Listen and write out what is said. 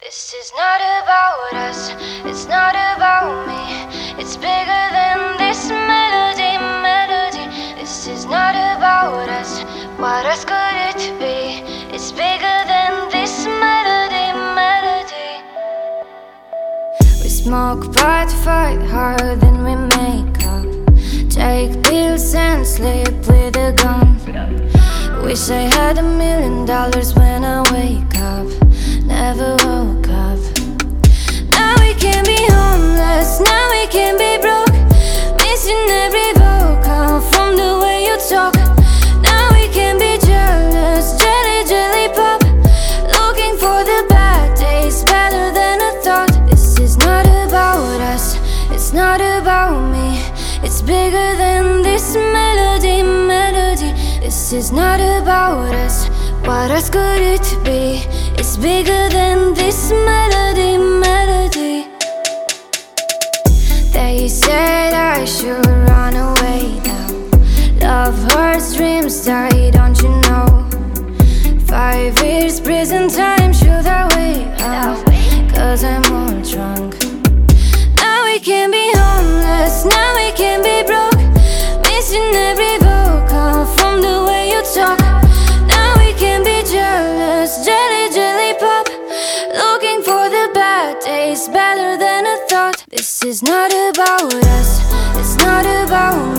This is not about us, it's not about me. It's bigger than this melody. This is not about us, what else could it be? It's bigger than this melody. We smoke pot, fight hard, then we make up. Take pills and sleep with a gun. Wish I had $1 million when I wake up. Never woke up. Now we can be homeless, now we can be broke. Missing every vocal from the way you talk. Now we can be jealous, jelly pop. Looking for the bad days, better than I thought. This is not about us, it's not about me. It's bigger than this melody. This is not about us, what else could it be? It's bigger than this melody. They said I should run away now. Love hurts, dreams die, don't you know? 5 years prison time, should I wait up? Cause I'm all drunk. Now we can be homeless, now we can be broke. Missing every vocal from the way you talk. Now we can be jealous, jelly pop. Looking for the bad days, better than I thought. This is not about us, it's not about me.